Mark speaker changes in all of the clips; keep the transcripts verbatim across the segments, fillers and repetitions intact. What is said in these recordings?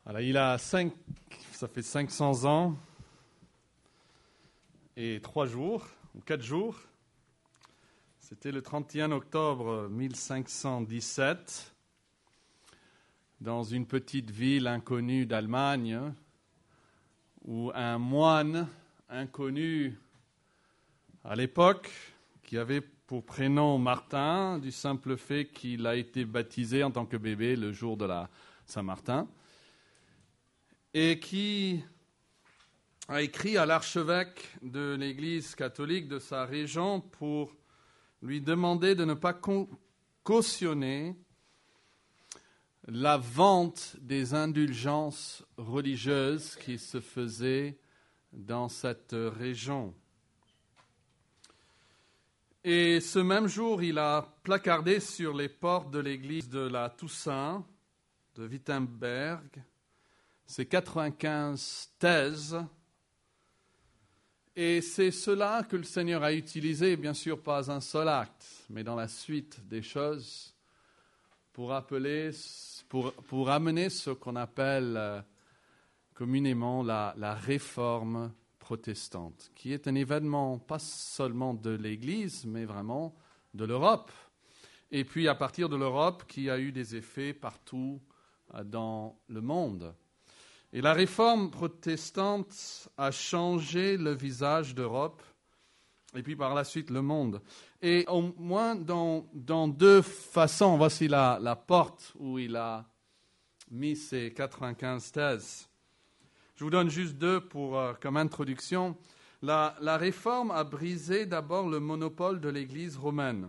Speaker 1: Alors, il a cinq, ça fait cinq cents ans et trois jours, ou quatre jours. C'était le trente et un octobre mille cinq cent dix-sept, dans une petite ville inconnue d'Allemagne, où un moine inconnu à l'époque, qui avait pour prénom Martin, du simple fait qu'il a été baptisé en tant que bébé le jour de la Saint-Martin, et qui a écrit à l'archevêque de l'Église catholique de sa région pour lui demander de ne pas cautionner la vente des indulgences religieuses qui se faisaient dans cette région. Et ce même jour, il a placardé sur les portes de l'église de la Toussaint de Wittenberg ces quatre-vingt-quinze thèses. Et c'est cela que le Seigneur a utilisé, bien sûr pas un seul acte, mais dans la suite des choses, pour appeler, pour, pour amener ce qu'on appelle euh, communément la, la réforme protestante, qui est un événement pas seulement de l'Église, mais vraiment de l'Europe. Et puis à partir de l'Europe, qui a eu des effets partout euh, dans le monde. Et la réforme protestante a changé le visage d'Europe, et puis par la suite le monde. Et au moins dans, dans deux façons, voici la, la porte où il a mis ses quatre-vingt-quinze thèses. Je vous donne juste deux pour, euh, comme introduction. La, la réforme a brisé d'abord le monopole de l'Église romaine.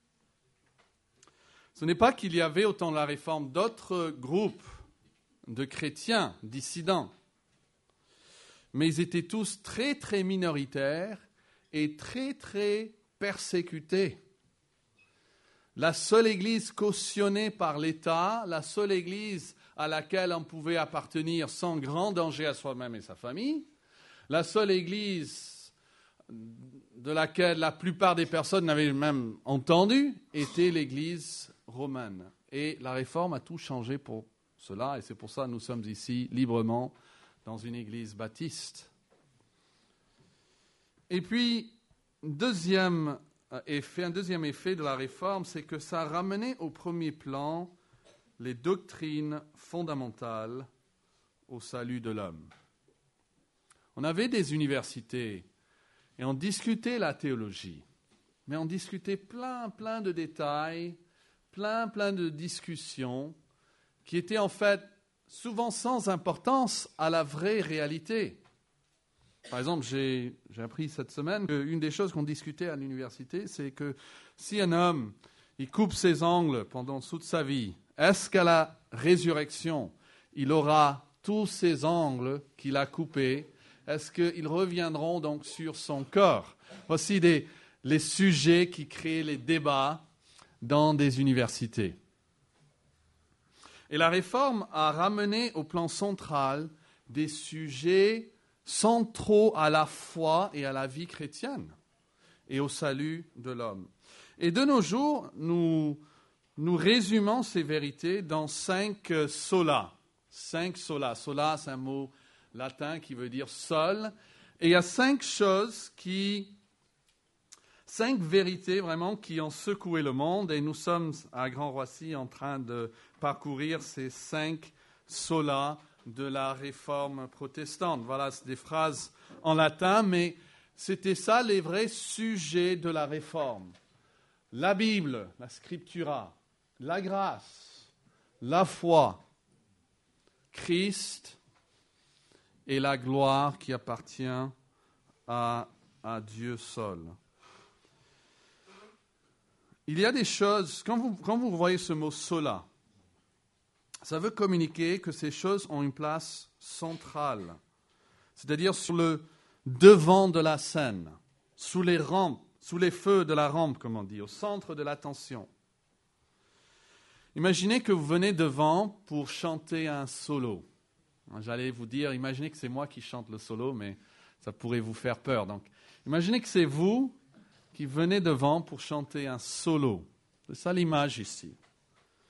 Speaker 1: Ce n'est pas qu'il y avait autant de la réforme d'autres groupes de chrétiens dissidents, mais ils étaient tous très très minoritaires et très très persécutés. La seule Église cautionnée par l'État, la seule Église à laquelle on pouvait appartenir sans grand danger à soi-même et sa famille, la seule Église de laquelle la plupart des personnes n'avaient même entendu, était l'Église romaine. Et la Réforme a tout changé pour cela, et c'est pour ça que nous sommes ici librement dans une Église baptiste. Et puis, deuxième effet, un deuxième effet de la Réforme, c'est que ça a ramené au premier plan les doctrines fondamentales au salut de l'homme. On avait des universités et on discutait la théologie, mais on discutait plein, plein de détails, plein, plein de discussions qui étaient en fait souvent sans importance à la vraie réalité. Par exemple, j'ai, j'ai appris cette semaine qu'une des choses qu'on discutait à l'université, c'est que si un homme il coupe ses ongles pendant toute sa vie, est-ce qu'à la résurrection, il aura tous ses ongles qu'il a coupés? Est-ce qu'ils reviendront donc sur son corps? Voici des, les sujets qui créent les débats dans des universités. Et la Réforme a ramené au plan central des sujets centraux à la foi et à la vie chrétienne et au salut de l'homme. Et de nos jours, nous, nous résumons ces vérités dans cinq solas. Cinq solas. Sola, c'est un mot latin qui veut dire seul. Et il y a cinq choses qui... Cinq vérités vraiment qui ont secoué le monde, et nous sommes à Grand-Roissy en train de parcourir ces cinq solas de la réforme protestante. Voilà, c'est des phrases en latin, mais c'était ça les vrais sujets de la réforme. La Bible, la Scriptura, la grâce, la foi, Christ et la gloire qui appartient à, à Dieu seul. Il y a des choses, quand vous, quand vous voyez ce mot « sola », ça veut communiquer que ces choses ont une place centrale, c'est-à-dire sur le devant de la scène, sous les rampes, sous les feux de la rampe, comme on dit, au centre de l'attention. Imaginez que vous venez devant pour chanter un solo. J'allais vous dire, imaginez que c'est moi qui chante le solo, mais ça pourrait vous faire peur. Donc, imaginez que c'est vous qui venez devant pour chanter un solo. C'est ça l'image ici.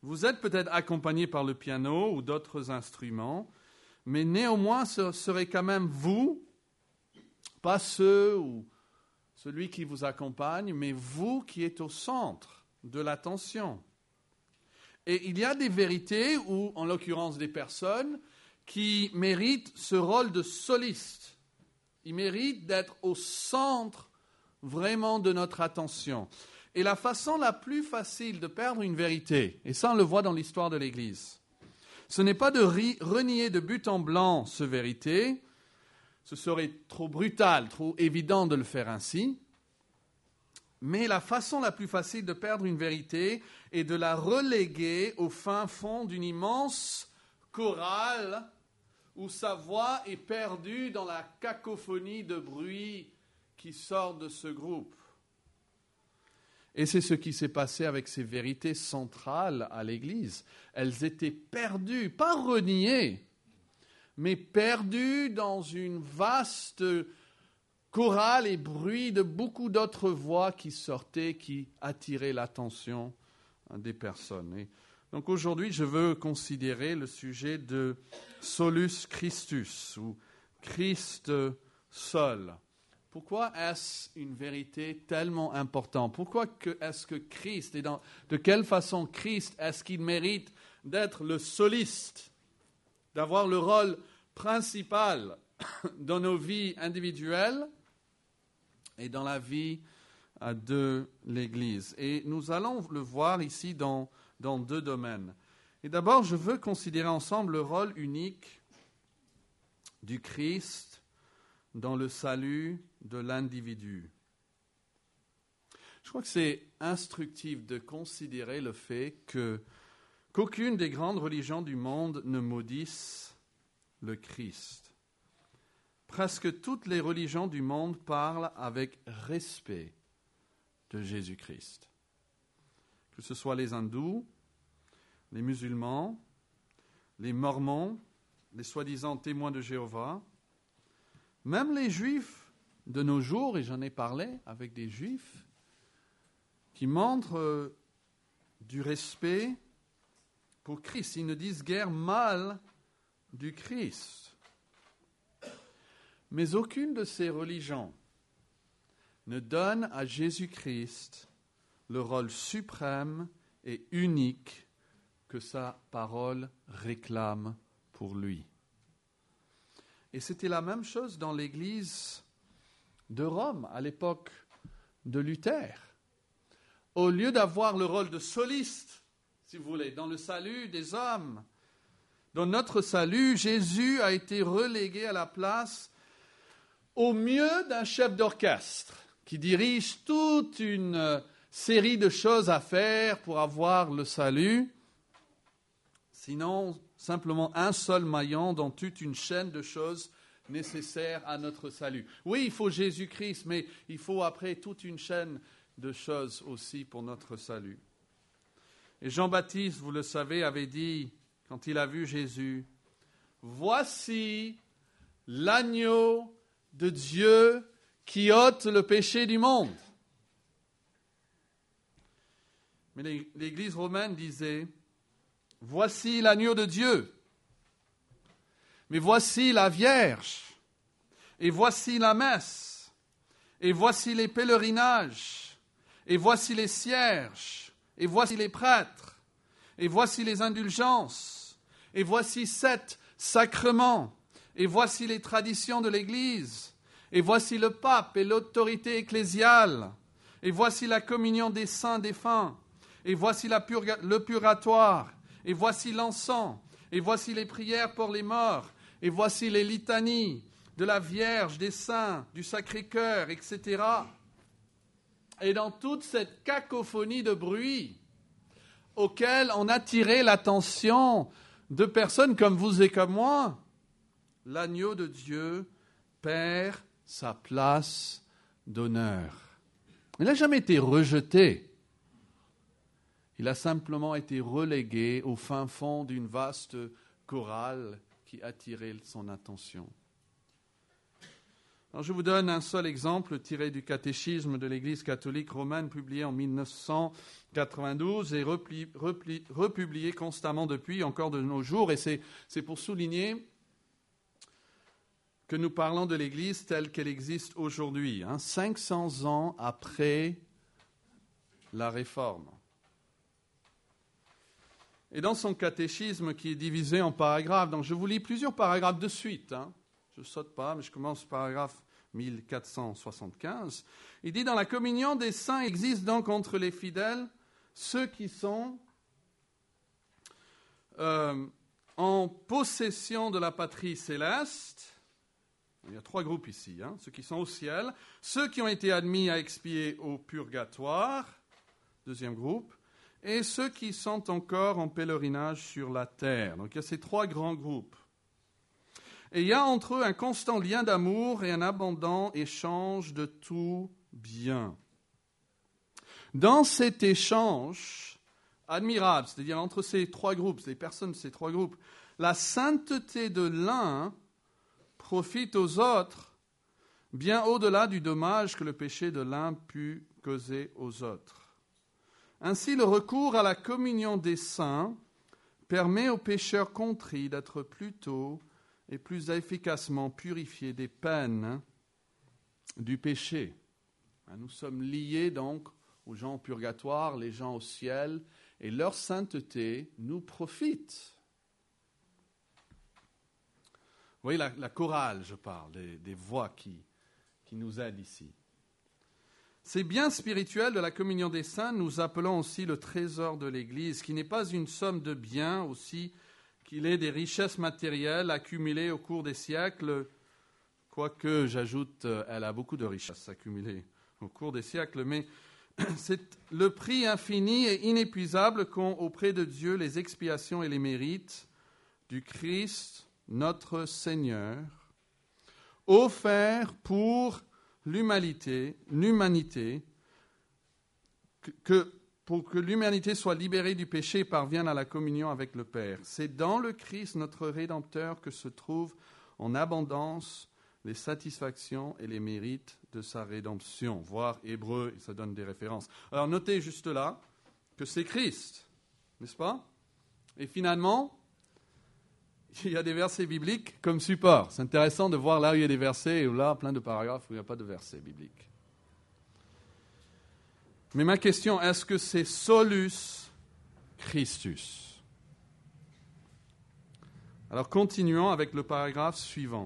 Speaker 1: Vous êtes peut-être accompagné par le piano ou d'autres instruments, mais néanmoins, ce serait quand même vous, pas ceux ou celui qui vous accompagne, mais vous qui êtes au centre de l'attention. Et il y a des vérités, ou en l'occurrence des personnes, qui méritent ce rôle de soliste. Ils méritent d'être au centre vraiment de notre attention. Et la façon la plus facile de perdre une vérité, et ça on le voit dans l'histoire de l'Église, ce n'est pas de renier de but en blanc ce vérité, ce serait trop brutal, trop évident de le faire ainsi, mais la façon la plus facile de perdre une vérité est de la reléguer au fin fond d'une immense chorale où sa voix est perdue dans la cacophonie de bruit qui sort de ce groupe. Et c'est ce qui s'est passé avec ces vérités centrales à l'Église. Elles étaient perdues, pas reniées, mais perdues dans une vaste chorale et bruit de beaucoup d'autres voix qui sortaient, qui attiraient l'attention des personnes. Et donc aujourd'hui, je veux considérer le sujet de solus Christus, ou Christ seul. Pourquoi est-ce une vérité tellement importante? Pourquoi que, est-ce que Christ, et dans, de quelle façon Christ est-ce qu'il mérite d'être le soliste, d'avoir le rôle principal dans nos vies individuelles et dans la vie de l'Église? Et nous allons le voir ici dans, dans deux domaines. Et d'abord, je veux considérer ensemble le rôle unique du Christ dans le salut de l'individu. Je crois que c'est instructif de considérer le fait que, qu'aucune des grandes religions du monde ne maudisse le Christ. Presque toutes les religions du monde parlent avec respect de Jésus-Christ. Que ce soit les hindous, les musulmans, les mormons, les soi-disant témoins de Jéhovah, même les juifs de nos jours, et j'en ai parlé avec des juifs, qui montrent euh, du respect pour Christ. Ils ne disent guère mal du Christ. Mais aucune de ces religions ne donne à Jésus-Christ le rôle suprême et unique que sa parole réclame pour lui. Et c'était la même chose dans l'Église de Rome, à l'époque de Luther. Au lieu d'avoir le rôle de soliste, si vous voulez, dans le salut des hommes, dans notre salut, Jésus a été relégué à la place, au mieux, d'un chef d'orchestre qui dirige toute une série de choses à faire pour avoir le salut, sinon simplement un seul maillon dans toute une chaîne de choses nécessaires à notre salut. Oui, il faut Jésus-Christ, mais il faut après toute une chaîne de choses aussi pour notre salut. Et Jean-Baptiste, vous le savez, avait dit, quand il a vu Jésus, « Voici l'agneau de Dieu qui ôte le péché du monde. » Mais l'Église romaine disait, « Voici l'agneau de Dieu. Mais voici la Vierge. Et voici la messe. Et voici les pèlerinages. Et voici les cierges. Et voici les prêtres. Et voici les indulgences. Et voici sept sacrements. Et voici les traditions de l'Église. Et voici le pape et l'autorité ecclésiale. Et voici la communion des saints défunts. Et voici la purga- le purgatoire. Et voici l'encens, et voici les prières pour les morts, et voici les litanies de la Vierge, des saints, du Sacré-Cœur, et cetera. Et dans toute cette cacophonie de bruit auquel on attirait l'attention de personnes comme vous et comme moi, l'agneau de Dieu perd sa place d'honneur. Il n'a jamais été rejeté. Il a simplement été relégué au fin fond d'une vaste chorale qui attirait son attention. Alors, je vous donne un seul exemple tiré du catéchisme de l'Église catholique romaine, publié en mille neuf cent quatre-vingt-douze et repli, repli, republié constamment depuis, encore de nos jours. Et c'est, c'est pour souligner que nous parlons de l'Église telle qu'elle existe aujourd'hui, hein, cinq cents ans après la Réforme. Et dans son catéchisme qui est divisé en paragraphes, donc je vous lis plusieurs paragraphes de suite, hein, je ne saute pas, mais je commence paragraphe mille quatre cent soixante-quinze. Il dit « Dans la communion des saints existe donc entre les fidèles ceux qui sont euh, en possession de la patrie céleste. » Il y a trois groupes ici, hein, ceux qui sont au ciel, ceux qui ont été admis à expier au purgatoire, deuxième groupe, et ceux qui sont encore en pèlerinage sur la terre. Donc il y a ces trois grands groupes. Et il y a entre eux un constant lien d'amour et un abondant échange de tout bien. Dans cet échange admirable, c'est-à-dire entre ces trois groupes, les personnes de ces trois groupes, la sainteté de l'un profite aux autres bien au-delà du dommage que le péché de l'un put causer aux autres. Ainsi, le recours à la communion des saints permet aux pécheurs contrits d'être plus tôt et plus efficacement purifiés des peines du péché. Nous sommes liés donc aux gens au purgatoire, les gens au ciel, et leur sainteté nous profite. Vous voyez la, la chorale, je parle, des, des voix qui, qui nous aident ici. Ces biens spirituels de la communion des saints, nous appelons aussi le trésor de l'Église, qui n'est pas une somme de biens aussi qu'il est des richesses matérielles accumulées au cours des siècles, quoique, j'ajoute, elle a beaucoup de richesses accumulées au cours des siècles, mais c'est le prix infini et inépuisable qu'ont auprès de Dieu les expiations et les mérites du Christ, notre Seigneur, offerts pour l'humanité, l'humanité que, que, pour que l'humanité soit libérée du péché et parvienne à la communion avec le Père. C'est dans le Christ, notre Rédempteur, que se trouvent en abondance les satisfactions et les mérites de sa rédemption. Voir Hébreux, ça donne des références. Alors notez juste là que c'est Christ, n'est-ce pas? Et finalement, il y a des versets bibliques comme support. C'est intéressant de voir là où il y a des versets et là, plein de paragraphes où il n'y a pas de versets bibliques. Mais ma question, est-ce que c'est solus Christus? Alors continuons avec le paragraphe suivant.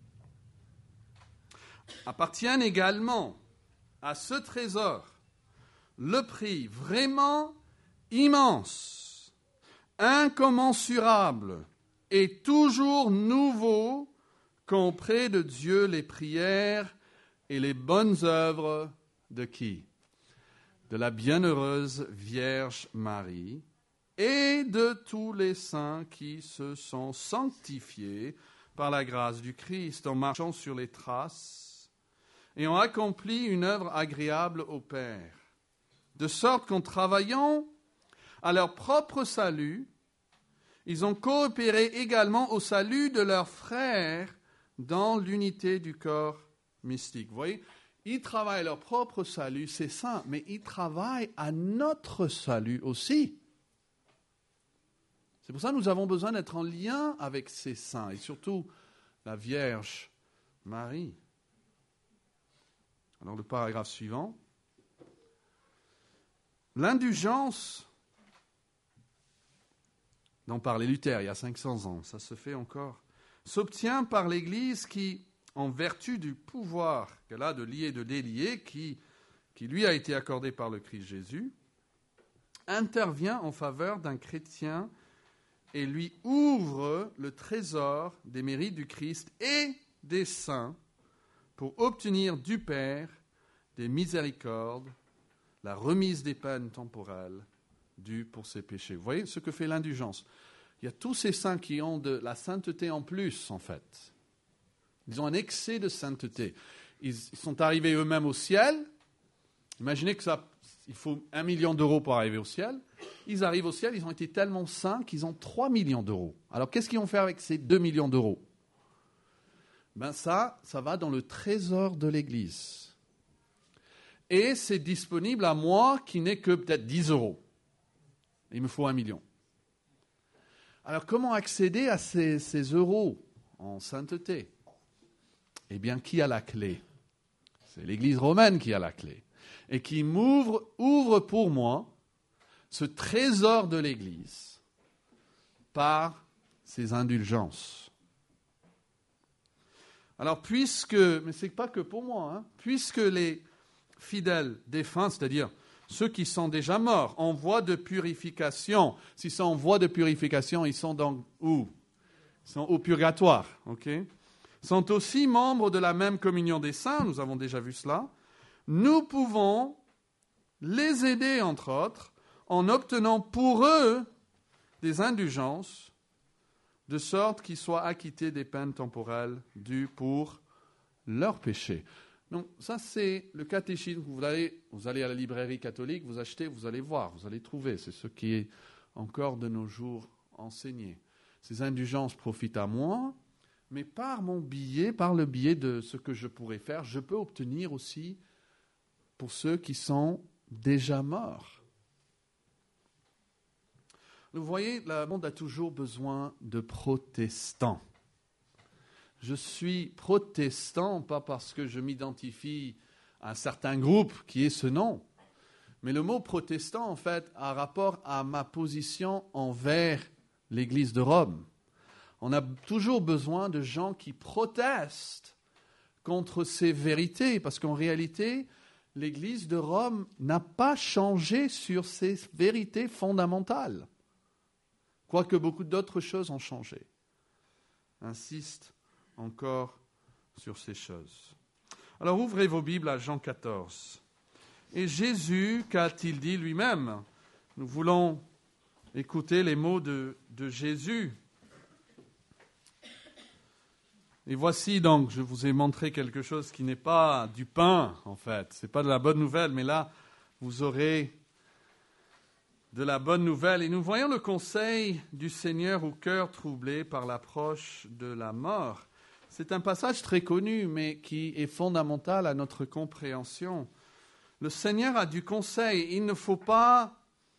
Speaker 1: Appartiennent également à ce trésor le prix vraiment immense, incommensurable et toujours nouveau qu'ont près de Dieu les prières et les bonnes œuvres de qui? De la bienheureuse Vierge Marie et de tous les saints qui se sont sanctifiés par la grâce du Christ en marchant sur les traces et ont accompli une œuvre agréable au Père, de sorte qu'en travaillant à leur propre salut, ils ont coopéré également au salut de leurs frères dans l'unité du corps mystique. Vous voyez, ils travaillent à leur propre salut, c'est ça, mais ils travaillent à notre salut aussi. C'est pour ça que nous avons besoin d'être en lien avec ces saints, et surtout la Vierge Marie. Alors le paragraphe suivant. L'indulgence dont parlait Luther il y a cinq cents ans, ça se fait encore, s'obtient par l'Église qui, en vertu du pouvoir qu'elle a de lier et de délier, qui, qui lui a été accordé par le Christ Jésus, intervient en faveur d'un chrétien et lui ouvre le trésor des mérites du Christ et des saints pour obtenir du Père des miséricordes, la remise des peines temporelles dues pour ses péchés. Vous voyez ce que fait l'indulgence? Il y a tous ces saints qui ont de la sainteté en plus, en fait. Ils ont un excès de sainteté. Ils sont arrivés eux-mêmes au ciel. Imaginez que ça, il faut un million d'euros pour arriver au ciel. Ils arrivent au ciel, ils ont été tellement saints qu'ils ont trois millions d'euros. Alors qu'est-ce qu'ils vont faire avec ces deux millions d'euros? Ben ça, ça va dans le trésor de l'Église. Et c'est disponible à moi qui n'ai que peut-être dix euros. Il me faut un million. Alors comment accéder à ces, ces euros en sainteté? Eh bien, qui a la clé? C'est l'Église romaine qui a la clé. Et qui m'ouvre, ouvre pour moi ce trésor de l'Église par ses indulgences. Alors, puisque, mais ce n'est pas que pour moi, hein, puisque les fidèles défunts, c'est-à-dire ceux qui sont déjà morts, en voie de purification, s'ils sont en voie de purification, ils sont donc où? Ils sont au purgatoire, ok? Sont aussi membres de la même communion des saints, nous avons déjà vu cela. Nous pouvons les aider, entre autres, en obtenant pour eux des indulgences, de sorte qu'ils soient acquittés des peines temporelles dues pour leurs péchés. Donc ça, c'est le catéchisme. Vous allez, vous allez à la librairie catholique, vous achetez, vous allez voir, vous allez trouver. C'est ce qui est encore de nos jours enseigné. Ces indulgences profitent à moi, mais par mon biais, par le biais de ce que je pourrais faire, je peux obtenir aussi pour ceux qui sont déjà morts. Vous voyez, le monde a toujours besoin de protestants. Je suis protestant, pas parce que je m'identifie à un certain groupe qui est ce nom, mais le mot protestant, en fait, a rapport à ma position envers l'Église de Rome. On a toujours besoin de gens qui protestent contre ces vérités, parce qu'en réalité, l'Église de Rome n'a pas changé sur ces vérités fondamentales, quoique beaucoup d'autres choses ont changé. Insiste encore sur ces choses. Alors ouvrez vos Bibles à Jean quatorze. Et Jésus, qu'a-t-il dit lui-même? Nous voulons écouter les mots de, de Jésus. Et voici donc, je vous ai montré quelque chose qui n'est pas du pain, en fait. Ce n'est pas de la bonne nouvelle, mais là, vous aurez de la bonne nouvelle. Et nous voyons le conseil du Seigneur au cœur troublé par l'approche de la mort. C'est un passage très connu, mais qui est fondamental à notre compréhension. Le Seigneur a du conseil. Il ne faut pas...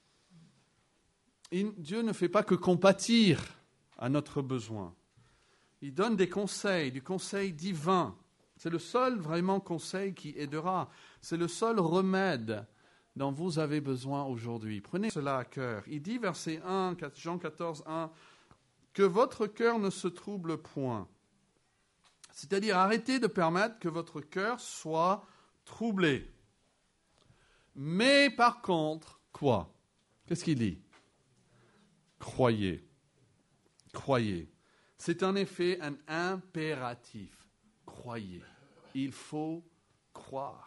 Speaker 1: Il, Dieu ne fait pas que compatir à notre besoin. Il donne des conseils, du conseil divin. C'est le seul vraiment conseil qui aidera. C'est le seul remède dont vous avez besoin aujourd'hui. Prenez cela à cœur. Il dit, verset un, Jean quatorze, un, « Que votre cœur ne se trouble point. » C'est-à-dire, arrêtez de permettre que votre cœur soit troublé. Mais par contre, quoi? Qu'est-ce qu'il dit? Croyez. Croyez. C'est en effet un impératif. Croyez. Il faut croire.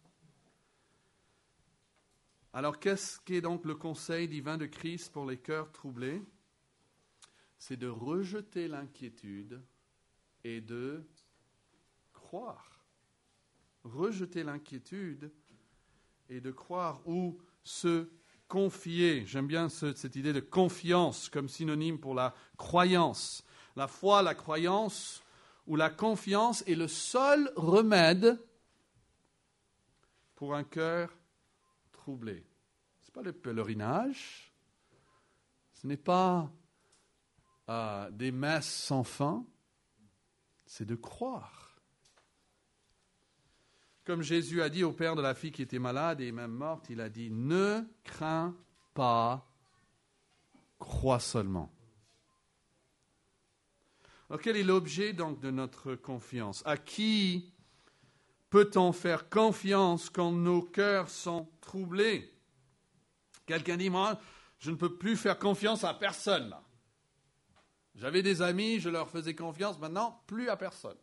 Speaker 1: Alors, qu'est-ce qu'est donc le conseil divin de Christ pour les cœurs troublés? C'est de rejeter l'inquiétude et de croire. Rejeter l'inquiétude et de croire ou se confier. J'aime bien ce, cette idée de confiance comme synonyme pour la croyance. La foi, la croyance ou la confiance est le seul remède pour un cœur troublé. Ce n'est pas le pèlerinage, ce n'est pas euh, des messes sans fin, c'est de croire. Comme Jésus a dit au père de la fille qui était malade et même morte, il a dit « Ne crains pas, crois seulement ». Alors quel est l'objet donc de notre confiance? À qui peut-on faire confiance quand nos cœurs sont troublés? Quelqu'un dit, moi, je ne peux plus faire confiance à personne. Là. J'avais des amis, je leur faisais confiance, maintenant, plus à personne.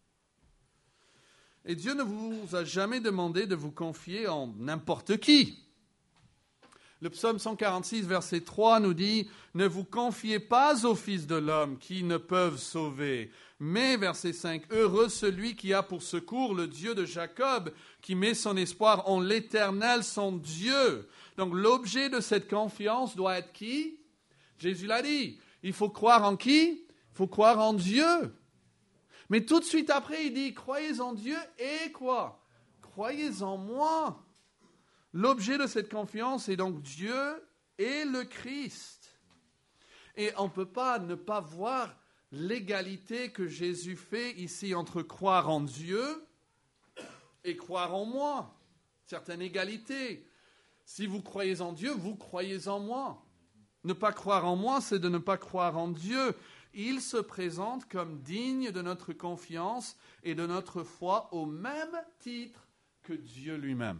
Speaker 1: Et Dieu ne vous a jamais demandé de vous confier en n'importe qui. Le psaume cent quarante-six, verset trois, nous dit « Ne vous confiez pas aux fils de l'homme qui ne peuvent sauver, mais, verset cinq, « Heureux celui qui a pour secours le Dieu de Jacob, qui met son espoir en l'Éternel, son Dieu. » Donc l'objet de cette confiance doit être qui? Jésus l'a dit. Il faut croire en qui? Il faut croire en Dieu. Mais tout de suite après, il dit, croyez en Dieu et quoi? Croyez en moi. L'objet de cette confiance est donc Dieu et le Christ. Et on ne peut pas ne pas voir l'égalité que Jésus fait ici entre croire en Dieu et croire en moi. Certaine égalité. Si vous croyez en Dieu, vous croyez en moi. Ne pas croire en moi, c'est de ne pas croire en Dieu. Il se présente comme digne de notre confiance et de notre foi au même titre que Dieu lui-même.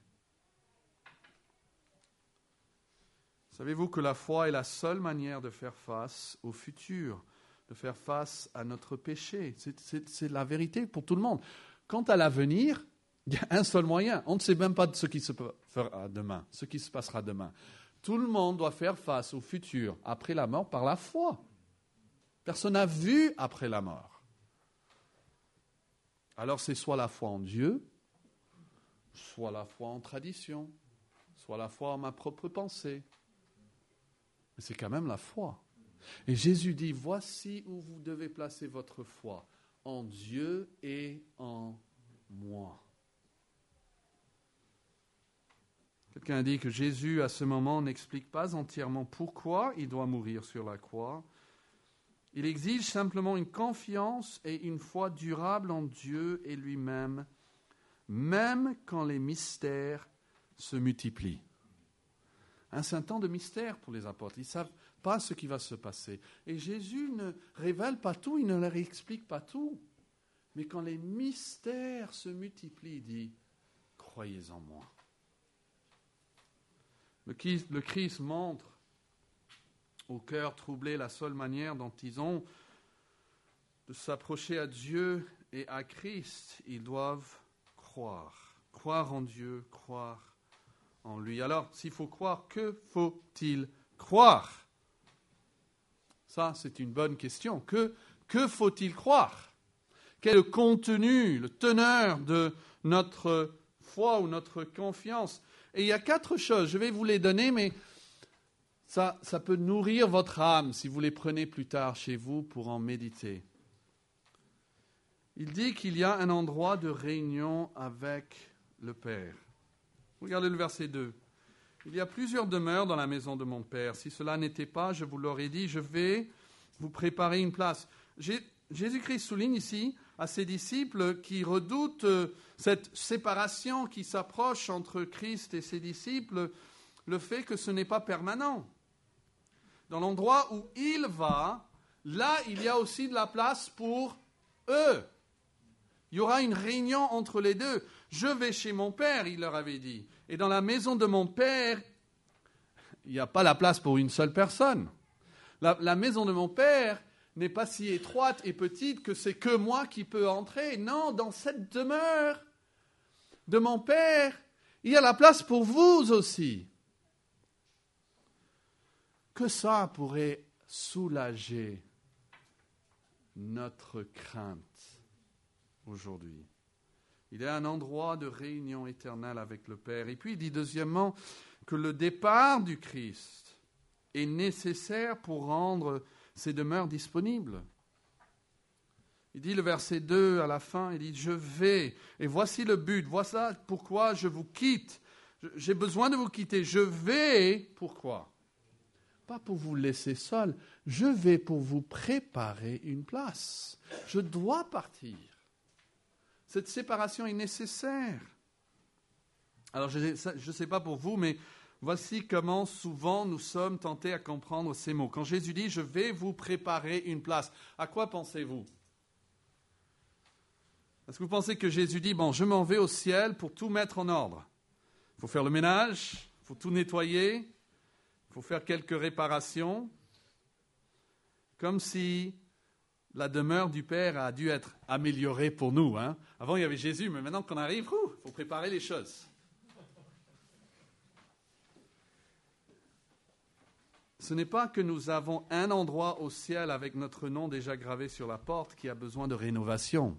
Speaker 1: Savez-vous que la foi est la seule manière de faire face au futur, de faire face à notre péché? C'est, c'est, c'est la vérité pour tout le monde. Quant à l'avenir, il y a un seul moyen. On ne sait même pas de ce qui se fera demain, ce qui se passera demain. Tout le monde doit faire face au futur après la mort par la foi. Personne n'a vu après la mort. Alors c'est soit la foi en Dieu, soit la foi en tradition, soit la foi en ma propre pensée. Mais c'est quand même la foi. Et Jésus dit, voici où vous devez placer votre foi, en Dieu et en moi. Quelqu'un a dit que Jésus, à ce moment, n'explique pas entièrement pourquoi il doit mourir sur la croix. Il exige simplement une confiance et une foi durable en Dieu et lui-même, même quand les mystères se multiplient. Un saint temps de mystère pour les apôtres. Ils ne savent pas ce qui va se passer. Et Jésus ne révèle pas tout, il ne leur explique pas tout. Mais quand les mystères se multiplient, il dit, croyez en moi. Le Christ, le Christ montre au cœur troublé la seule manière dont ils ont de s'approcher à Dieu et à Christ. Ils doivent croire. Croire en Dieu, croire en lui. Alors, s'il faut croire, que faut-il croire? Ça, c'est une bonne question. Que, que faut-il croire? Quel est le contenu, le teneur de notre foi ou notre confiance? Et il y a quatre choses, je vais vous les donner, mais ça, ça peut nourrir votre âme si vous les prenez plus tard chez vous pour en méditer. Il dit qu'il y a un endroit de réunion avec le Père. Regardez le verset deux. Il y a plusieurs demeures dans la maison de mon Père. Si cela n'était pas, je vous l'aurais dit, je vais vous préparer une place. J'ai, Jésus-Christ souligne ici à ses disciples qui redoutent cette séparation qui s'approche entre Christ et ses disciples, le fait que ce n'est pas permanent. Dans l'endroit où il va, là, il y a aussi de la place pour eux. Il y aura une réunion entre les deux. Je vais chez mon Père, il leur avait dit. Et dans la maison de mon Père, il n'y a pas la place pour une seule personne. La, la maison de mon Père n'est pas si étroite et petite que c'est que moi qui peux entrer. Non, dans cette demeure de mon Père, il y a la place pour vous aussi. Que ça pourrait soulager notre crainte aujourd'hui. Il y a un endroit de réunion éternelle avec le Père. Et puis il dit deuxièmement que le départ du Christ est nécessaire pour rendre ces demeures disponibles. Il dit le verset deux à la fin, il dit « Je vais, et voici le but, voici pourquoi je vous quitte. J'ai besoin de vous quitter. Je vais, pourquoi ? Pas pour vous laisser seul, je vais pour vous préparer une place. Je dois partir. Cette séparation est nécessaire. » Alors, je ne sais pas pour vous, mais voici comment souvent nous sommes tentés à comprendre ces mots. Quand Jésus dit « Je vais vous préparer une place », à quoi pensez-vous ? Est-ce que vous pensez que Jésus dit « Bon, je m'en vais au ciel pour tout mettre en ordre. Il faut faire le ménage, il faut tout nettoyer, il faut faire quelques réparations. » Comme si la demeure du Père a dû être améliorée pour nous. Hein. Avant, il y avait Jésus, mais maintenant qu'on arrive, il faut préparer les choses. Ce n'est pas que nous avons un endroit au ciel avec notre nom déjà gravé sur la porte qui a besoin de rénovation.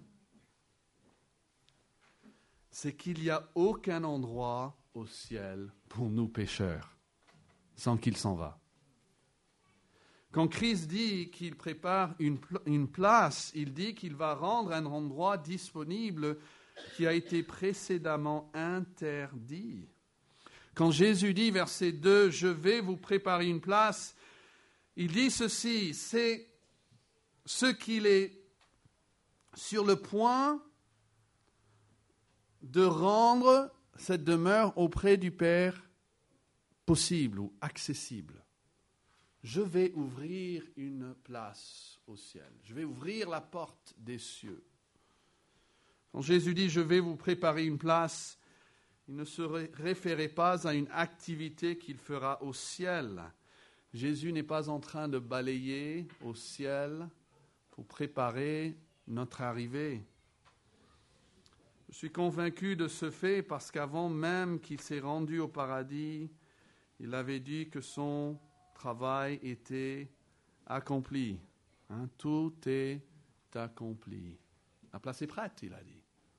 Speaker 1: C'est qu'il n'y a aucun endroit au ciel pour nous pécheurs, sans qu'il s'en va. Quand Christ dit qu'il prépare une, une place, il dit qu'il va rendre un endroit disponible qui a été précédemment interdit. Quand Jésus dit, verset deux, « Je vais vous préparer une place », il dit ceci, c'est ce qu'il est sur le point de rendre cette demeure auprès du Père possible ou accessible. Je vais ouvrir une place au ciel. Je vais ouvrir la porte des cieux. Quand Jésus dit « Je vais vous préparer une place », il ne se référait pas à une activité qu'il fera au ciel. Jésus n'est pas en train de balayer au ciel pour préparer notre arrivée. Je suis convaincu de ce fait parce qu'avant même qu'il s'est rendu au paradis, il avait dit que son travail était accompli. Hein, tout est accompli. La place est prête, il a dit.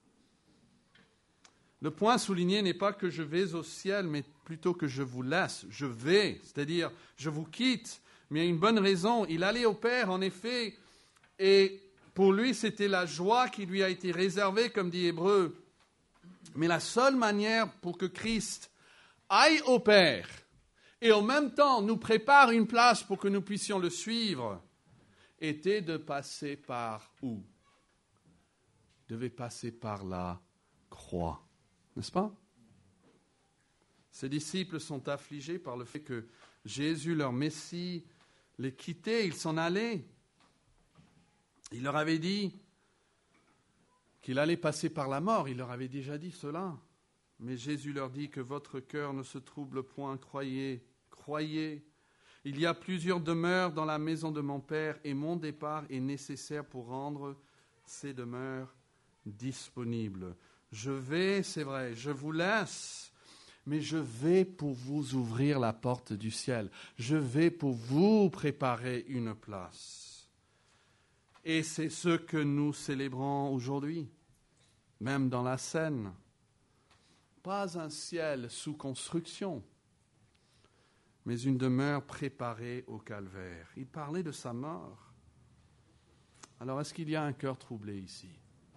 Speaker 1: Le point souligné n'est pas que je vais au ciel, mais plutôt que je vous laisse. Je vais, c'est-à-dire je vous quitte. Mais il y a une bonne raison. Il allait au Père, en effet, et pour lui, c'était la joie qui lui a été réservée, comme dit Hébreu. Mais la seule manière pour que Christ aille au Père et en même temps nous prépare une place pour que nous puissions le suivre, était de passer par où? Devait passer par la croix, n'est-ce pas? Ses disciples sont affligés par le fait que Jésus, leur Messie, les quittait, il s'en allait. Il leur avait dit qu'il allait passer par la mort, il leur avait déjà dit cela. Mais Jésus leur dit que votre cœur ne se trouble point, croyez, croyez. Il y a plusieurs demeures dans la maison de mon Père et mon départ est nécessaire pour rendre ces demeures disponibles. Je vais, c'est vrai, je vous laisse, mais je vais pour vous ouvrir la porte du ciel. Je vais pour vous préparer une place. Et c'est ce que nous célébrons aujourd'hui, même dans la scène. Pas un ciel sous construction, mais une demeure préparée au calvaire. Il parlait de sa mort. Alors, est-ce qu'il y a un cœur troublé ici?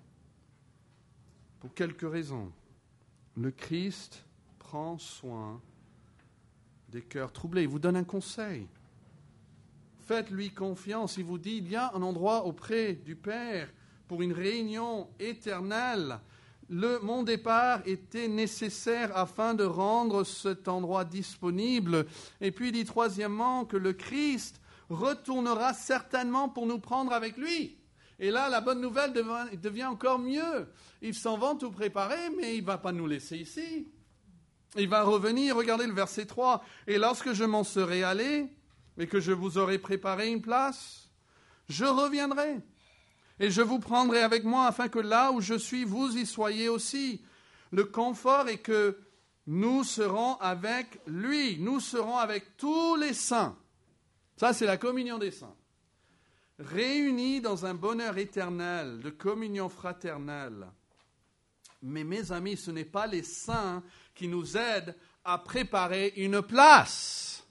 Speaker 1: Pour quelques raisons. Le Christ prend soin des cœurs troublés. Il vous donne un conseil. Faites-lui confiance. Il vous dit, il y a un endroit auprès du Père pour une réunion éternelle. Le, mon départ était nécessaire afin de rendre cet endroit disponible. Et puis il dit troisièmement que le Christ retournera certainement pour nous prendre avec lui. Et là, la bonne nouvelle devient, devient encore mieux. Il s'en va tout préparer, mais il ne va pas nous laisser ici. Il va revenir, regardez le verset trois. Et lorsque je m'en serai allé, et que je vous aurai préparé une place, je reviendrai. Et je vous prendrai avec moi, afin que là où je suis, vous y soyez aussi. Le confort est que nous serons avec lui. Nous serons avec tous les saints. Ça, c'est la communion des saints. Réunis dans un bonheur éternel, de communion fraternelle. Mais mes amis, ce n'est pas les saints qui nous aident à préparer une place.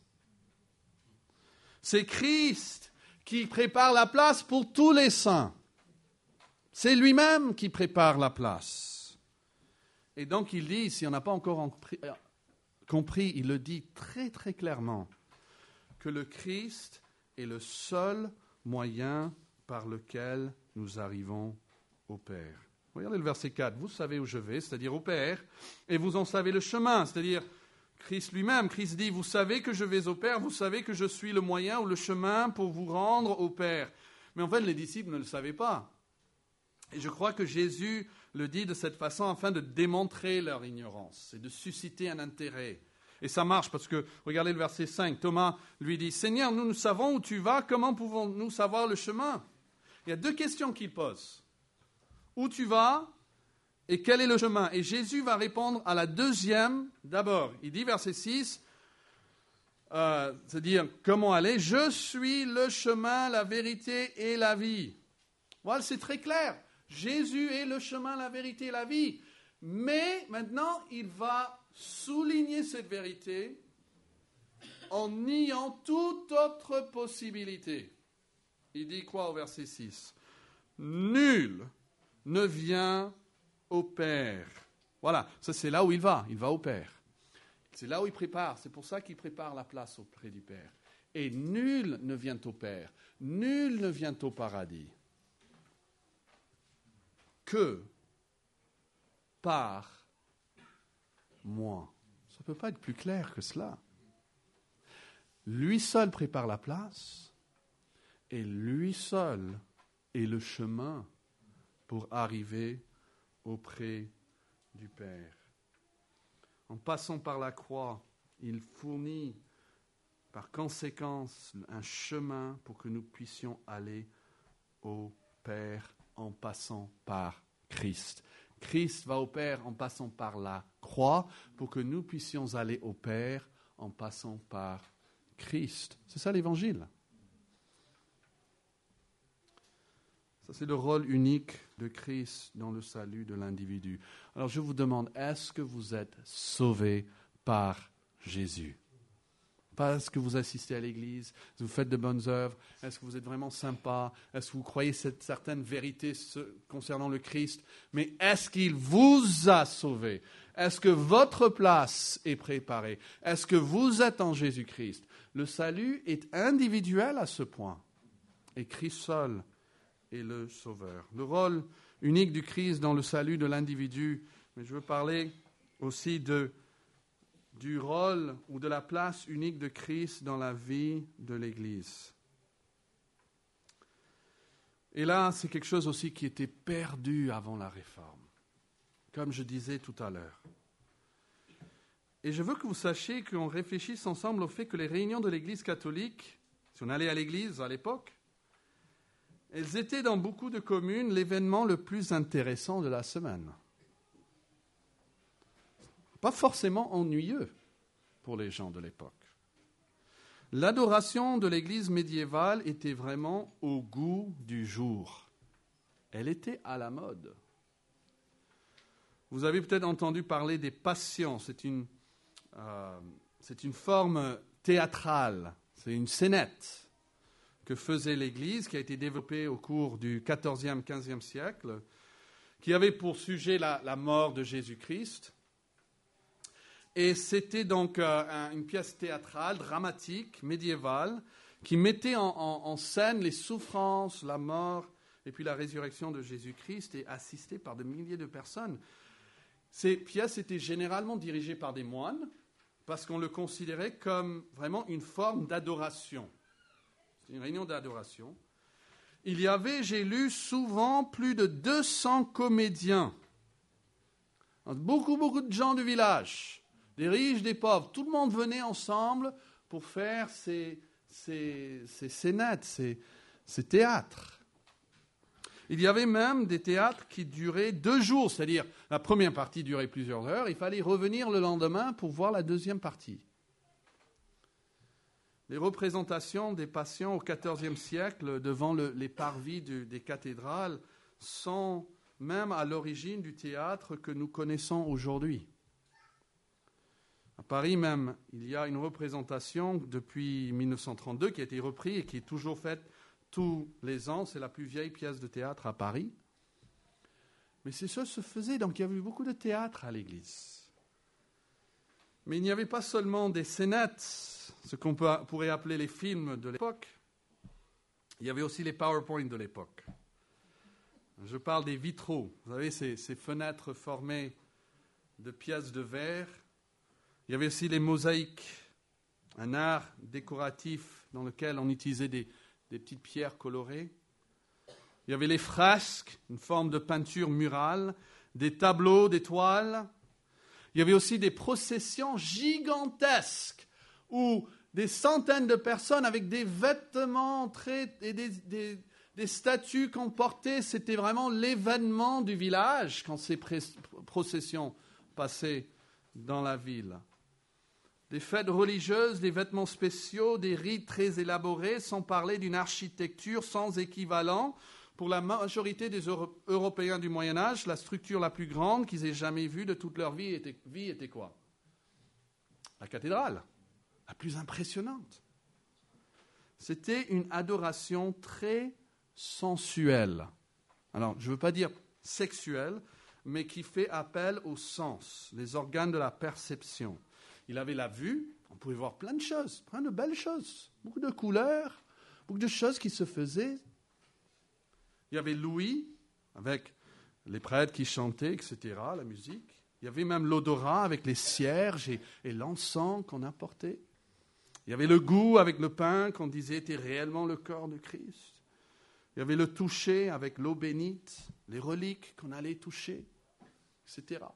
Speaker 1: C'est Christ qui prépare la place pour tous les saints. C'est lui-même qui prépare la place. Et donc il dit, si on n'a pas encore compris, il le dit très très clairement, que le Christ est le seul moyen par lequel nous arrivons au Père. Regardez le verset quatre. Vous savez où je vais, c'est-à-dire au Père, et vous en savez le chemin, c'est-à-dire Christ lui-même. Christ dit, vous savez que je vais au Père, vous savez que je suis le moyen ou le chemin pour vous rendre au Père. Mais en fait, les disciples ne le savaient pas. Et je crois que Jésus le dit de cette façon afin de démontrer leur ignorance et de susciter un intérêt. Et ça marche parce que, regardez le verset cinq, Thomas lui dit, « Seigneur, nous, nous savons où tu vas, comment pouvons-nous savoir le chemin ?» Il y a deux questions qu'il pose. Où tu vas et quel est le chemin? Et Jésus va répondre à la deuxième d'abord. Il dit, verset six, euh, c'est-à-dire comment aller, « Je suis le chemin, la vérité et la vie. » Voilà, c'est très clair. Jésus est le chemin, la vérité et la vie. Mais maintenant, il va souligner cette vérité en niant toute autre possibilité. Il dit quoi au verset six? Nul ne vient au Père. Voilà, ça c'est là où il va, il va au Père. C'est là où il prépare, c'est pour ça qu'il prépare la place auprès du Père. Et nul ne vient au Père, nul ne vient au paradis, que par moi. Ça ne peut pas être plus clair que cela. Lui seul prépare la place, et lui seul est le chemin pour arriver auprès du Père. En passant par la croix, il fournit par conséquence un chemin pour que nous puissions aller au Père en passant par Christ. Christ va au Père en passant par la croix pour que nous puissions aller au Père en passant par Christ. C'est ça l'Évangile. Ça, c'est le rôle unique de Christ dans le salut de l'individu. Alors je vous demande, est-ce que vous êtes sauvés par Jésus? Pas est-ce que vous assistez à l'église, est-ce que vous faites de bonnes œuvres, est-ce que vous êtes vraiment sympa, est-ce que vous croyez cette certaine vérité concernant le Christ, mais est-ce qu'il vous a sauvés? Est-ce que votre place est préparée? Est-ce que vous êtes en Jésus-Christ? Le salut est individuel à ce point, et Christ seul est le Sauveur. Le rôle unique du Christ dans le salut de l'individu, mais je veux parler aussi de du rôle ou de la place unique de Christ dans la vie de l'Église. Et là, c'est quelque chose aussi qui était perdu avant la Réforme, comme je disais tout à l'heure. Et je veux que vous sachiez qu'on réfléchisse ensemble au fait que les réunions de l'Église catholique, si on allait à l'Église à l'époque, elles étaient dans beaucoup de communes l'événement le plus intéressant de la semaine. Pas forcément ennuyeux pour les gens de l'époque. L'adoration de l'Église médiévale était vraiment au goût du jour. Elle était à la mode. Vous avez peut-être entendu parler des passions. C'est une, euh, c'est une forme théâtrale, c'est une scénette que faisait l'Église, qui a été développée au cours du quatorzième, quinzième siècle, qui avait pour sujet la, la mort de Jésus-Christ. Et c'était donc euh, une pièce théâtrale, dramatique, médiévale, qui mettait en, en, en scène les souffrances, la mort et puis la résurrection de Jésus-Christ, et assistée par des milliers de personnes. Ces pièces étaient généralement dirigées par des moines, parce qu'on le considérait comme vraiment une forme d'adoration. C'était une réunion d'adoration. Il y avait, j'ai lu, souvent plus de deux cents comédiens. Beaucoup, beaucoup de gens du village, des riches, des pauvres. Tout le monde venait ensemble pour faire ces, ces, ces scénettes, ces, ces théâtres. Il y avait même des théâtres qui duraient deux jours, c'est-à-dire la première partie durait plusieurs heures, il fallait revenir le lendemain pour voir la deuxième partie. Les représentations des patients au quatorzième siècle devant le, les parvis de, des cathédrales sont même à l'origine du théâtre que nous connaissons aujourd'hui. À Paris même, il y a une représentation depuis mille neuf cent trente-deux qui a été reprise et qui est toujours faite tous les ans. C'est la plus vieille pièce de théâtre à Paris. Mais ces choses se faisaient, donc il y avait beaucoup de théâtre à l'église. Mais il n'y avait pas seulement des scénettes, ce qu'on peut, pourrait appeler les films de l'époque. Il y avait aussi les PowerPoint de l'époque. Je parle des vitraux. Vous savez, ces, ces fenêtres formées de pièces de verre. Il y avait aussi les mosaïques, un art décoratif dans lequel on utilisait des, des petites pierres colorées. Il y avait les fresques, une forme de peinture murale, des tableaux, des toiles. Il y avait aussi des processions gigantesques où des centaines de personnes avec des vêtements très, et des, des, des statues qu'on portait. C'était vraiment l'événement du village quand ces pré- processions passaient dans la ville. Des fêtes religieuses, des vêtements spéciaux, des rites très élaborés, sans parler d'une architecture sans équivalent. Pour la majorité des Euro- Européens du Moyen-Âge, la structure la plus grande qu'ils aient jamais vue de toute leur vie était, vie était quoi? La cathédrale. la plus impressionnante. C'était une adoration très sensuelle. Alors, je ne veux pas dire sexuelle, mais qui fait appel au sens, les organes de la perception. Il avait la vue, on pouvait voir plein de choses, plein de belles choses, beaucoup de couleurs, beaucoup de choses qui se faisaient. Il y avait l'ouïe, avec les prêtres qui chantaient, et cetera, la musique. Il y avait même l'odorat avec les cierges et, et l'encens qu'on apportait. Il y avait le goût avec le pain qu'on disait était réellement le corps de Christ. Il y avait le toucher avec l'eau bénite, les reliques qu'on allait toucher, et cetera.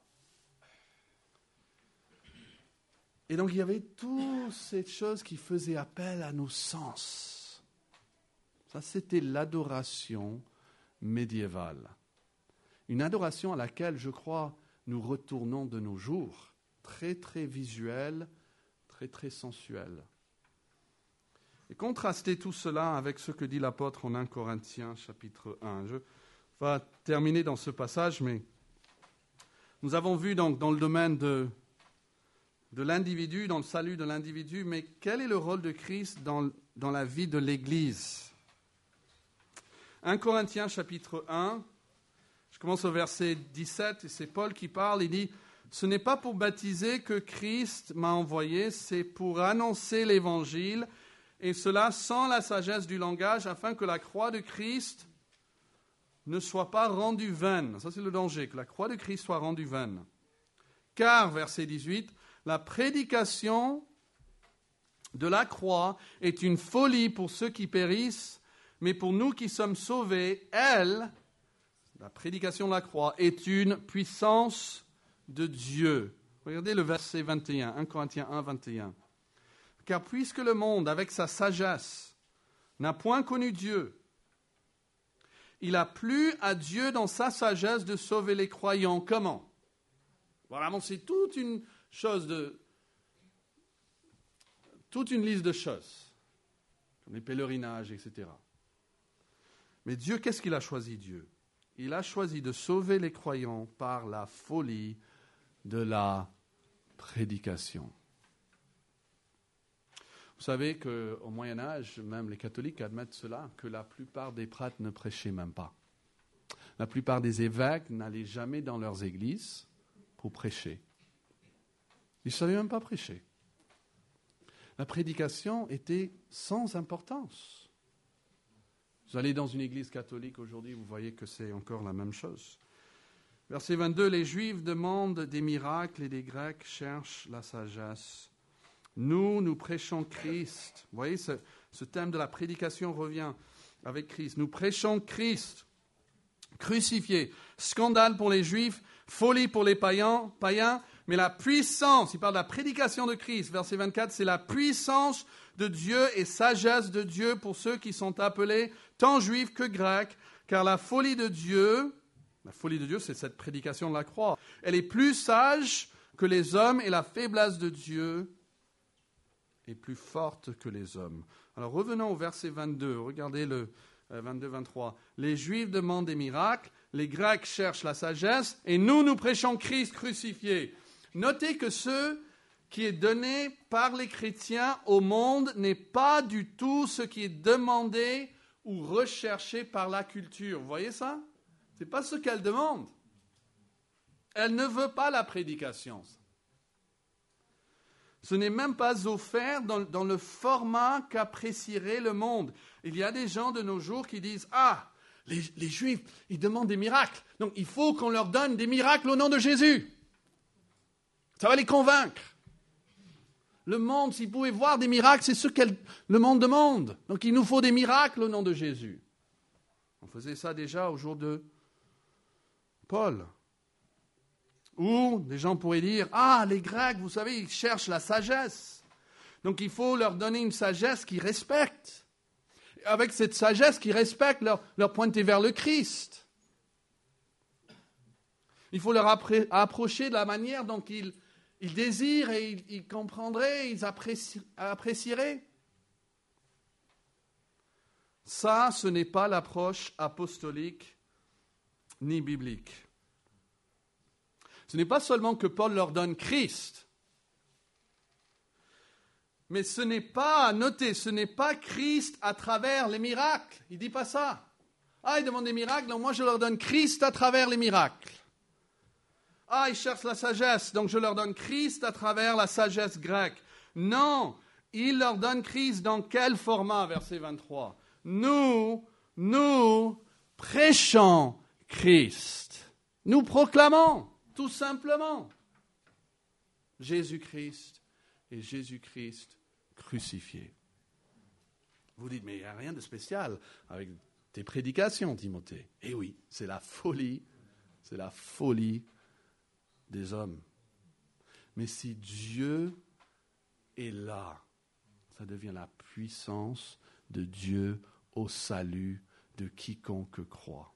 Speaker 1: Et donc il y avait toutes ces choses qui faisaient appel à nos sens. Ça, c'était l'adoration médiévale. Une adoration à laquelle, je crois, nous retournons de nos jours. Très, très visuelle, très, très sensuelle. Et contraster tout cela avec ce que dit l'apôtre en premier Corinthiens, chapitre un. Je vais terminer dans ce passage, mais nous avons vu donc dans le domaine de, de l'individu, dans le salut de l'individu, mais quel est le rôle de Christ dans, dans la vie de l'Église ? premier Corinthiens, chapitre un, je commence au verset dix-sept, et c'est Paul qui parle, il dit « Ce n'est pas pour baptiser que Christ m'a envoyé, c'est pour annoncer l'Évangile, et cela sans la sagesse du langage, afin que la croix de Christ ne soit pas rendue vaine. » Ça, c'est le danger, que la croix de Christ soit rendue vaine. Car, verset dix-huit, la prédication de la croix est une folie pour ceux qui périssent, mais pour nous qui sommes sauvés, elle, la prédication de la croix, est une puissance de Dieu. Regardez le verset vingt et un, premier Corinthiens un, vingt et un. Car puisque le monde, avec sa sagesse, n'a point connu Dieu, il a plu à Dieu dans sa sagesse de sauver les croyants. Comment ? Voilà, bon, c'est toute une chose de... toute une liste de choses, comme les pèlerinages, et cetera. Mais Dieu, qu'est-ce qu'il a choisi, Dieu ? Il a choisi de sauver les croyants par la folie de la prédication. Vous savez qu'au Moyen-Âge, même les catholiques admettent cela, que la plupart des prêtres ne prêchaient même pas. La plupart des évêques n'allaient jamais dans leurs églises pour prêcher. Ils ne savaient même pas prêcher. La prédication était sans importance. Vous allez dans une église catholique aujourd'hui, vous voyez que c'est encore la même chose. Verset vingt-deux, les Juifs demandent des miracles et les Grecs cherchent la sagesse. Nous, nous prêchons Christ. Vous voyez, ce, ce thème de la prédication revient avec Christ. Nous prêchons Christ, crucifié. Scandale pour les Juifs, folie pour les païens, païens, mais la puissance, il parle de la prédication de Christ, verset vingt-quatre, c'est la puissance de Dieu et sagesse de Dieu pour ceux qui sont appelés tant juifs que grecs, car la folie de Dieu, la folie de Dieu, c'est cette prédication de la croix, elle est plus sage que les hommes et la faiblesse de Dieu est plus forte que les hommes. Alors revenons au verset vingt-deux, regardez le euh, vingt-deux vingt-trois. Les Juifs demandent des miracles, les Grecs cherchent la sagesse, et nous, nous prêchons Christ crucifié. Notez que ce qui est donné par les chrétiens au monde n'est pas du tout ce qui est demandé ou recherché par la culture. Vous voyez ça ? Ce n'est pas ce qu'elle demande. Elle ne veut pas la prédication. Ce n'est même pas offert dans, dans le format qu'apprécierait le monde. Il y a des gens de nos jours qui disent « Ah, les, les Juifs, ils demandent des miracles. Donc il faut qu'on leur donne des miracles au nom de Jésus. Ça va les convaincre. » Le monde, s'il pouvait voir des miracles, c'est ce que le monde demande. Donc il nous faut des miracles au nom de Jésus. On faisait ça déjà au jour de Paul. Ou des gens pourraient dire, ah, les Grecs, vous savez, ils cherchent la sagesse. Donc il faut leur donner une sagesse qu'ils respectent. Avec cette sagesse qu'ils respectent, leur, leur pointer vers le Christ. Il faut leur appré- approcher de la manière dont ils, ils désirent et ils, ils comprendraient, ils appréci- apprécieraient. Ça, ce n'est pas l'approche apostolique ni biblique. Ce n'est pas seulement que Paul leur donne Christ, Mais ce n'est pas, notez, ce n'est pas Christ à travers les miracles. Il ne dit pas ça. Ah, ils demandent des miracles, donc moi je leur donne Christ à travers les miracles. Ah, ils cherchent la sagesse, donc je leur donne Christ à travers la sagesse grecque. Non, il leur donne Christ dans quel format, verset vingt-trois? Nous, nous prêchons Christ. Nous proclamons, tout simplement, Jésus-Christ et Jésus-Christ crucifié. Vous dites, mais il n'y a rien de spécial avec tes prédications, Timothée. Eh oui, c'est la folie, c'est la folie des hommes. Mais si Dieu est là, ça devient la puissance de Dieu au salut de quiconque croit.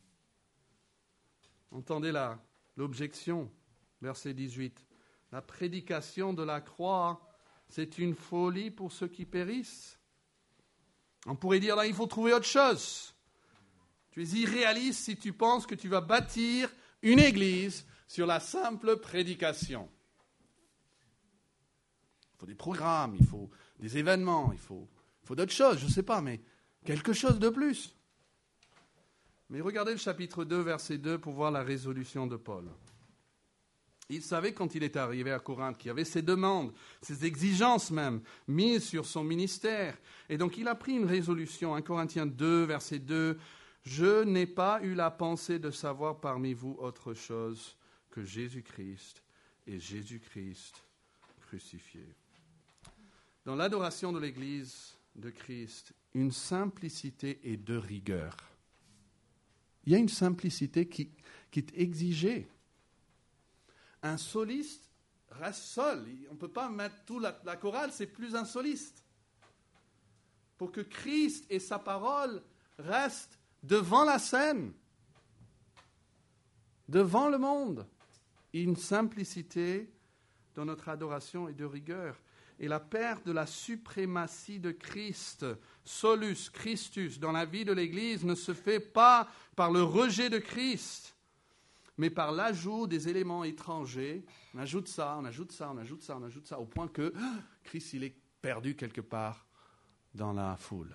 Speaker 1: Entendez là l'objection, verset dix-huit. La prédication de la croix, c'est une folie pour ceux qui périssent. On pourrait dire là, il faut trouver autre chose. Tu es irréaliste si tu penses que tu vas bâtir une église sur la simple prédication. Il faut des programmes, il faut des événements, il faut, il faut d'autres choses, je ne sais pas, mais quelque chose de plus. Mais regardez le chapitre deux, verset deux, pour voir la résolution de Paul. Il savait quand il est arrivé à Corinthe qu'il y avait ces demandes, ces exigences même, mises sur son ministère. Et donc il a pris une résolution, un Corinthiens deux, verset deux. « Je n'ai pas eu la pensée de savoir parmi vous autre chose que Jésus-Christ et Jésus-Christ crucifié. » Dans l'adoration de l'Église de Christ, une simplicité et de rigueur. Il y a une simplicité qui, qui est exigée. Un soliste reste seul. On ne peut pas mettre tout la, la chorale, c'est plus un soliste. Pour que Christ et sa parole restent devant la scène, devant le monde, une simplicité dans notre adoration et de rigueur. Et la perte de la suprématie de Christ, solus Christus, dans la vie de l'Église ne se fait pas par le rejet de Christ, mais par l'ajout des éléments étrangers. On ajoute ça, on ajoute ça, on ajoute ça, on ajoute ça, au point que oh, Christ, il est perdu quelque part dans la foule.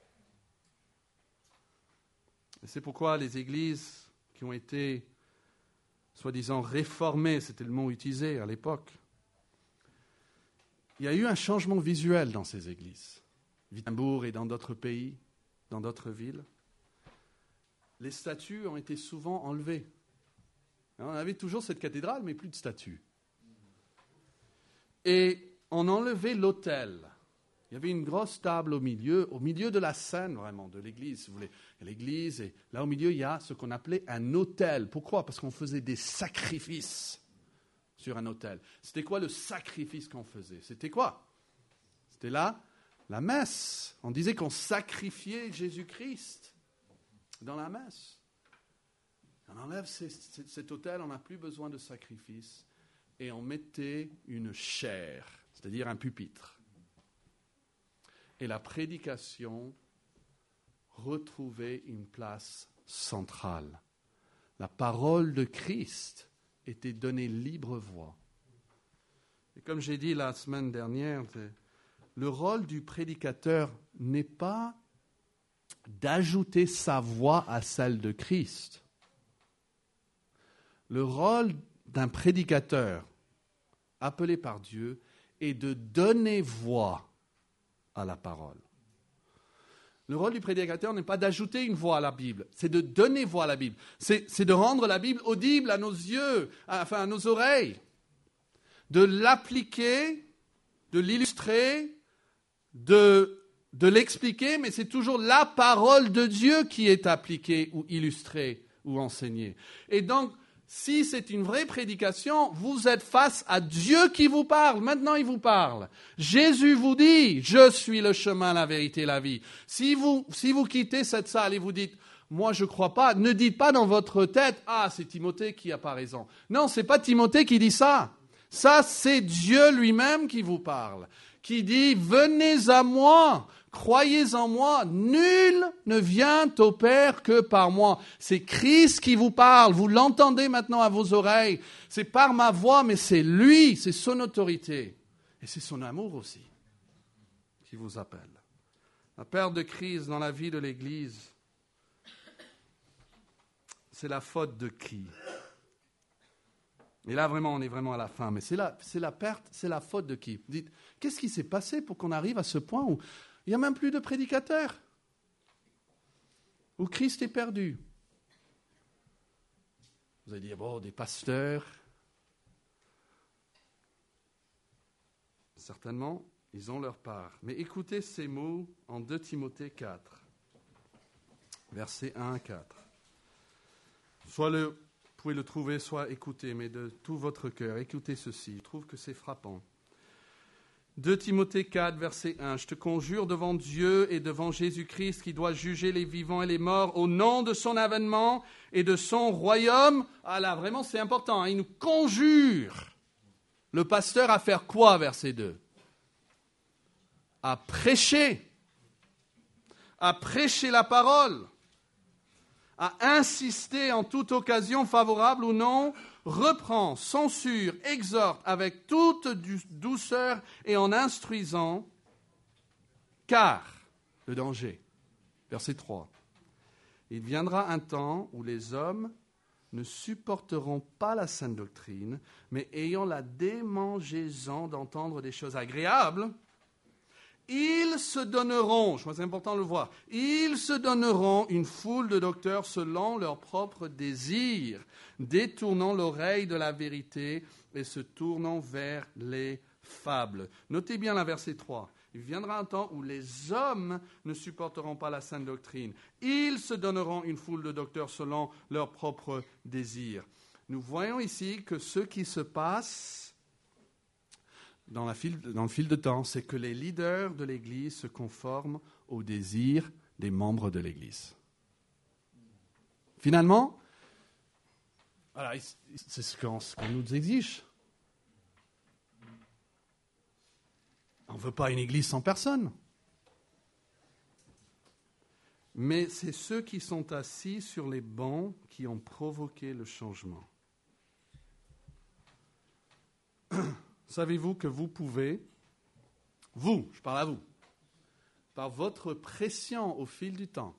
Speaker 1: Et c'est pourquoi les églises qui ont été, soi-disant, réformées, c'était le mot utilisé à l'époque, il y a eu un changement visuel dans ces églises. Wittenbourg et dans d'autres pays, dans d'autres villes. Les statues ont été souvent enlevées. On avait toujours cette cathédrale, mais plus de statues. Et on enlevait l'autel. Il y avait une grosse table au milieu, au milieu de la scène, vraiment, de l'église, si vous voulez. L'église, et là au milieu, il y a ce qu'on appelait un autel. Pourquoi? Parce qu'on faisait des sacrifices sur un autel. C'était quoi le sacrifice qu'on faisait? C'était quoi? C'était là, la messe. On disait qu'on sacrifiait Jésus-Christ dans la messe. On enlève ces, ces, cet autel, on n'a plus besoin de sacrifice. Et on mettait une chaire, c'est-à-dire un pupitre. Et la prédication retrouvait une place centrale. La parole de Christ était donnée libre voix. Et comme j'ai dit la semaine dernière, le rôle du prédicateur n'est pas d'ajouter sa voix à celle de Christ. Le rôle d'un prédicateur appelé par Dieu est de donner voix à la parole. Le rôle du prédicateur n'est pas d'ajouter une voix à la Bible, c'est de donner voix à la Bible. C'est, c'est de rendre la Bible audible à nos yeux, à, enfin à nos oreilles, de l'appliquer, de l'illustrer, de, de l'expliquer, mais c'est toujours la parole de Dieu qui est appliquée ou illustrée ou enseignée. Et donc, si c'est une vraie prédication, vous êtes face à Dieu qui vous parle. Maintenant, il vous parle. Jésus vous dit, je suis le chemin, la vérité, la vie. Si vous, si vous quittez cette salle et vous dites, moi je ne crois pas, ne dites pas dans votre tête, ah, c'est Timothée qui n'a pas raison. Non, ce n'est pas Timothée qui dit ça. Ça, c'est Dieu lui-même qui vous parle, qui dit, venez à moi, croyez en moi, nul ne vient au Père que par moi. C'est Christ qui vous parle, vous l'entendez maintenant à vos oreilles. C'est par ma voix, mais c'est lui, c'est son autorité. Et c'est son amour aussi. qui vous appelle. La période de crise dans la vie de l'Église, c'est la faute de qui? Et là, vraiment, on est vraiment à la fin. Mais c'est la, c'est la perte, c'est la faute de qui? Dites, qu'est-ce qui s'est passé pour qu'on arrive à ce point où il n'y a même plus de prédicateurs? Où Christ est perdu? Vous allez dire, bon, des pasteurs. Certainement, ils ont leur part. Mais écoutez ces mots en deux Timothée quatre, versets un à quatre. Soit le... Vous pouvez le trouver, soit écoutez, mais de tout votre cœur, écoutez ceci. Je trouve que c'est frappant. deux Timothée quatre, verset un. « Je te conjure devant Dieu et devant Jésus-Christ qui doit juger les vivants et les morts au nom de son avènement et de son royaume. » Ah là, vraiment, c'est important. Hein, il nous conjure. Le pasteur à faire quoi, verset deux? À prêcher. À prêcher la parole. À insister en toute occasion, favorable ou non, reprend, censure, exhorte avec toute douceur et en instruisant, car le danger. Verset trois. Il viendra un temps où les hommes ne supporteront pas la saine doctrine, mais ayant la démangeaison d'entendre des choses agréables, ils se donneront, je crois que c'est important de le voir, ils se donneront une foule de docteurs selon leurs propres désirs, détournant l'oreille de la vérité et se tournant vers les fables. Notez bien la verset trois. Il viendra un temps où les hommes ne supporteront pas la saine doctrine. Ils se donneront une foule de docteurs selon leurs propres désirs. Nous voyons ici que ce qui se passe Dans, la fil, dans le fil de temps, c'est que les leaders de l'Église se conforment aux désirs des membres de l'Église. Finalement, voilà, c'est ce qu'on, ce qu'on nous exige. On ne veut pas une Église sans personne. Mais c'est ceux qui sont assis sur les bancs qui ont provoqué le changement. Savez-vous que vous pouvez, vous, je parle à vous, par votre pression au fil du temps,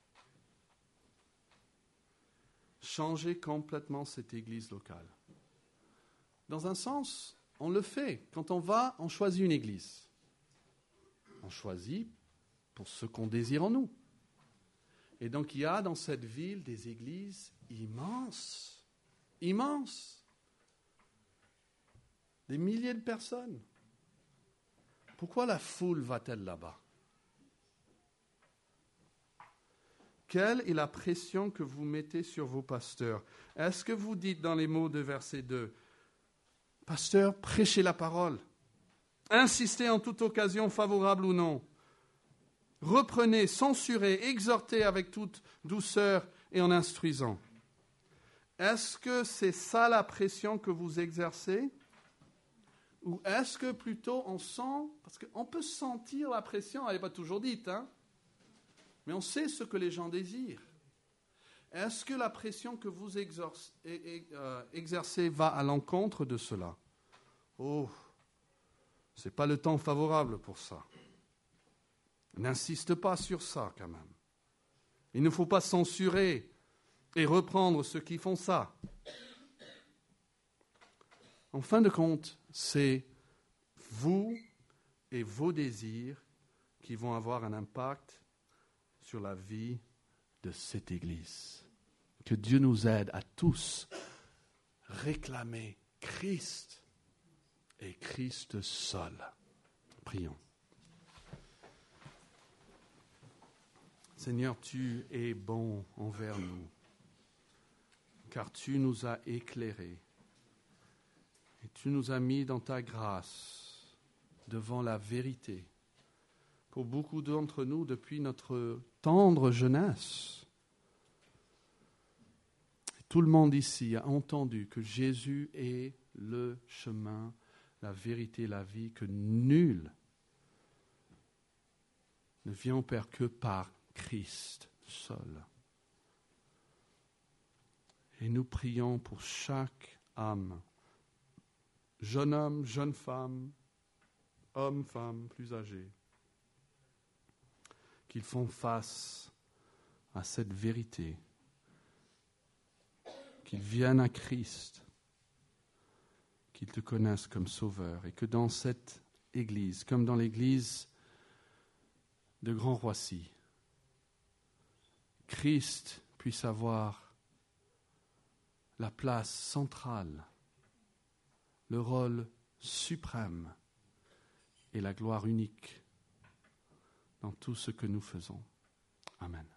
Speaker 1: changer complètement cette église locale? Dans un sens, on le fait. Quand on va, on choisit une église. On choisit pour ce qu'on désire en nous. Et donc, il y a dans cette ville des églises immenses, immenses. Des milliers de personnes. Pourquoi la foule va-t-elle là-bas? Quelle est la pression que vous mettez sur vos pasteurs? Est-ce que vous dites dans les mots de verset deux, « Pasteur, prêchez la parole. Insistez en toute occasion, favorable ou non. Reprenez, censurez, exhortez avec toute douceur et en instruisant. » Est-ce que c'est ça la pression que vous exercez? Ou est-ce que plutôt on sent, parce qu'on peut sentir la pression, elle n'est pas toujours dite, hein, mais on sait ce que les gens désirent. Est-ce que la pression que vous exorce, euh, exercez va à l'encontre de cela? Oh, ce n'est pas le temps favorable pour ça. N'insiste pas sur ça quand même. Il ne faut pas censurer et reprendre ceux qui font ça. En fin de compte, c'est vous et vos désirs qui vont avoir un impact sur la vie de cette Église. Que Dieu nous aide à tous réclamer Christ et Christ seul. Prions. Seigneur, tu es bon envers nous, car tu nous as éclairés. Et tu nous as mis dans ta grâce devant la vérité. Pour beaucoup d'entre nous, depuis notre tendre jeunesse, tout le monde ici a entendu que Jésus est le chemin, la vérité, la vie, que nul ne vient au Père que par Christ seul. Et nous prions pour chaque âme, jeune homme, jeune femme, homme, femme, plus âgé, qu'ils font face à cette vérité, qu'ils viennent à Christ, qu'ils te connaissent comme Sauveur, et que dans cette Église, comme dans l'Église de Grand Roissy, Christ puisse avoir la place centrale, le rôle suprême et la gloire unique dans tout ce que nous faisons. Amen.